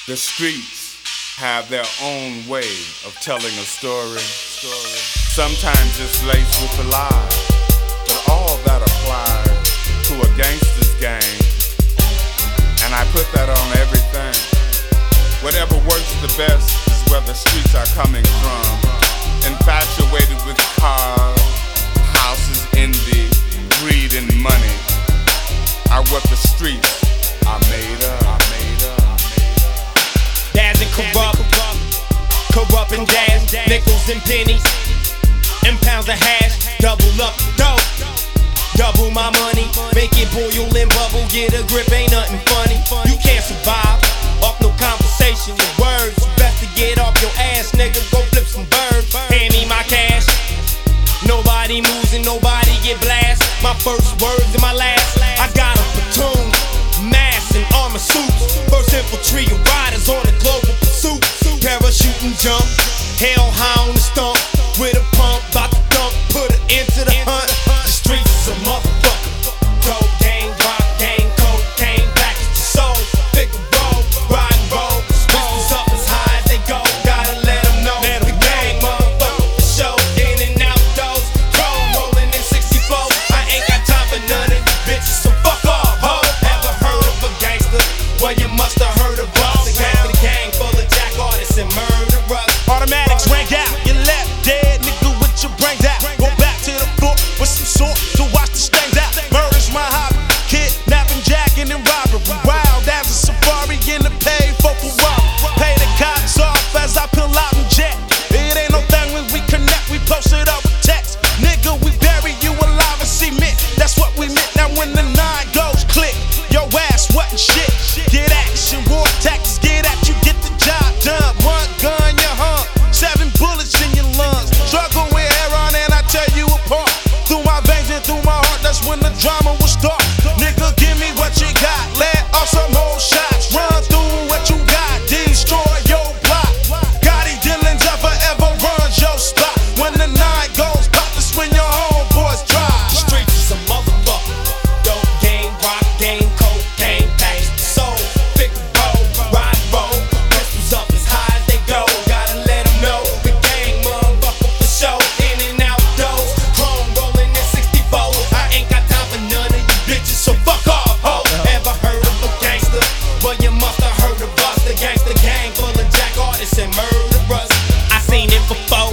The streets have their own way of telling a story. Sometimes it's laced with a lie, but all that applies to a gangster's game. And I put that on everything. Whatever works the best is where the streets are coming from. Infatuated with cars, houses, envy, greed, and money are what the streets are made of. Dads and corrupt and dash, nickels and pennies, and pounds of hash. Double up the dough, double my money, make it boil and bubble. Get a grip, ain't nothing funny. You can't survive off no conversation with words. Best to get off your ass, nigga. Go flip some birds. Hand me my cash. Nobody moves and nobody get blast. My first words and my last. I got a platoon, mask and armor suits. First infantry of riders on a global pursuit. Parachute and jump, hellhound and stomp. With a pump, bout to dump, put it into the hunt. The streets is a motherfucker. Dope gang, rock gang, cocaine, package your soul. Pick a roll, ride and roll. Pistols up as high as they go. Gotta let them know the gang, motherfucker, for show. In and out those, chrome rolling in 64. I ain't got time for none of these bitches, so fuck off, ho. Ever heard of a gangster? Well, you must have heard of us. The gang full of jack artists and murderers. Automatics rang out, you left dead, nigga, with your brains out. Go back to the floor with some sort to watch the stains out. Murder's my hobby, kidnapping, jacking, and robbery. Wild as a safari in the pay for robbery. Pay the cops off as I pull out and jet. It ain't no thing when we connect, we post it up with text. Nigga, we bury you alive and cement. That's what we meant. Now when the 9 goes click, your ass what and shit. Get action, war tactics, get at you, get the job done. One gun, you hung, 7 bullets in your lungs. Struggle with air on and I tear you apart. Through my veins and through my heart, that's when the drama will start. Nigga, give me what you got, let off some whole shots. Run through what you got, destroy your block. Gotti Dillons up forever runs your spot. When the 9 goes pop, that's when your homeboys drop. The streets is a motherfucker. Dope game, rock game, cocaine, package the soul. Pick a roll, ride and roll. Pistols up as high as they go. Gotta let them know the gang, motherfucker, for show. In and out those, chrome rolling in 64. I ain't got time for none of you bitches, so fuck off, ho. Ever heard of a gangster? Well, you must have heard of us. The gangster gang full of jack artists and murderers. I seen it before.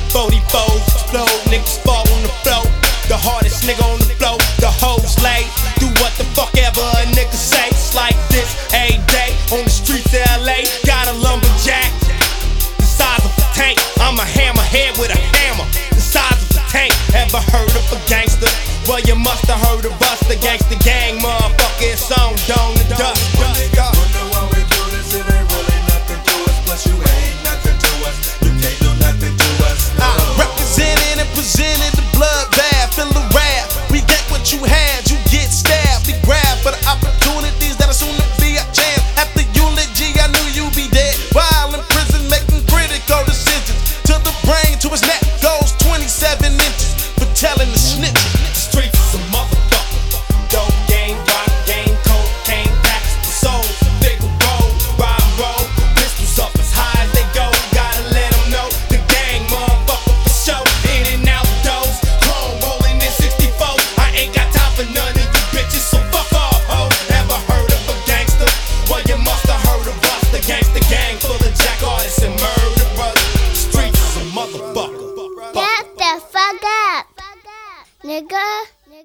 44s explode, niggas fall on the floor. The hardest nigga on the floor, the hoes lay. Do what the fuck ever a nigga say. It's like this every day on the streets of LA. Got a lumberjack, the size of a tank. I'm a hammerhead with a hammer, the size of a tank. Ever heard of a gangster? Well, you must have heard of us. The gangster gang, motherfucker, it's on Dome to Dust. Wonder why we do this, it ain't really nothing to us. Plus you ain't nothing to us, you can't do nothing to us, no. I represented and presented the bloodbath, feel the wrath. We get what you had, you get stabbed. We grab for the opportunities that are soon to be a chance. After eulogy, I knew you'd be dead. While in prison, making critical decisions. To the brain, to his neck goes 27 inches for telling the snitch. Streets is a motherfucker. Dope game, rock game, cocaine, package the soul. Big roll, ride and roll. Pistols up as high as they go. Gotta let them know the gang, motherfucker, for show. In and out those, chrome rolling in 64. I ain't got time for none of you bitches, so fuck off, ho. Ever heard of a gangster? Well, you must have heard of us. The gangster gang full of jack artists and murderers. Streets is a motherfucker. Shut the fuck up, nigga.